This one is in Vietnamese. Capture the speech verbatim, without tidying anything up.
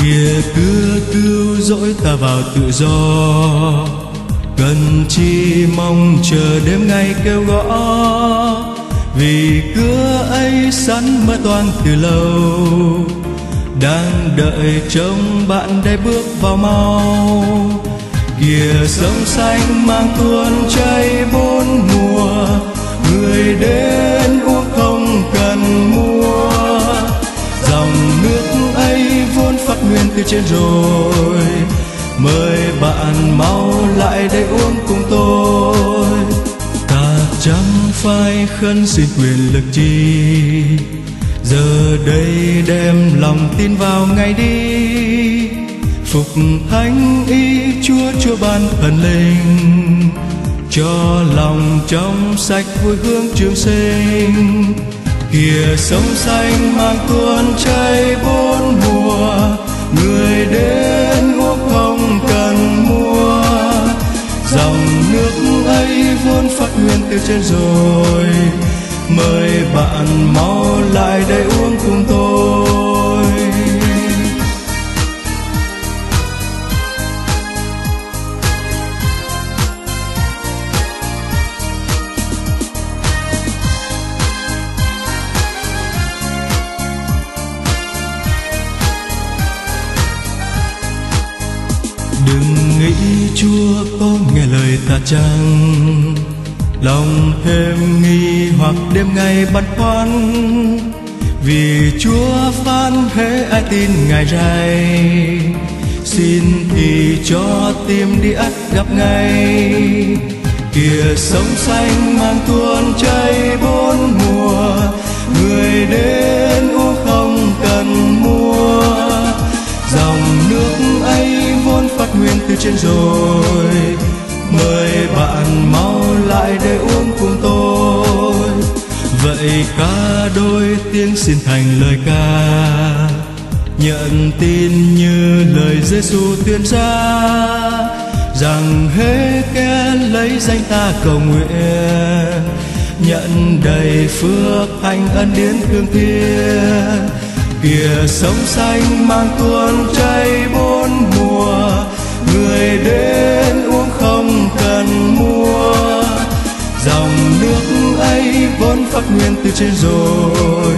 Kìa cứ cứu dỗi ta vào tự do, cần chi mong chờ đêm ngày kêu gõ. Vì cửa ấy sẵn mở toang từ lâu, đang đợi trông bạn đây bước vào mau. Kìa sông xanh mang tuôn chảy bốn mùa, người đến uống không cần mua. Dòng nước ấy vốn phát nguyên từ trên rồi, mời bạn mau lại đây uống cùng tôi. Ta chẳng phải khấn xin quyền lực chi, giờ đây đem lòng tin vào ngày đi. Phục thánh ý Chúa Chúa ban thần linh, cho lòng trong sạch vui hương trường sinh. Kìa sông xanh mang tuôn chảy bốn mùa, người đến uống không cần mua. Dòng nước ấy vốn phát nguyên từ trên rồi, mời bạn mau lại đây uống cùng tôi. Đừng nghĩ Chúa có nghe lời ta chăng, lòng thêm nghi hoặc đêm ngày băn khoăn. Vì Chúa phán hễ ai tin Ngài rày, xin thì cho tìm đi ắt gặp ngay. Kìa sông xanh mang tuôn chảy bốn mùa, người đến uống không cần mua. Dòng nước ấy vốn phát nguyên từ trên rồi, mời bạn mau lại để uống cùng tôi. Vậy ca đôi tiếng xin thành lời ca, nhận tin như lời Giêsu tuyên ra, rằng hễ kẻ lấy danh ta cầu nguyện, nhận đầy phước hạnh ân điển thương thiên. Kìa sông xanh mang tuôn chảy bốn mùa, người đến uống không cần mua. Dòng nước ấy vốn phát nguyên từ trên rồi,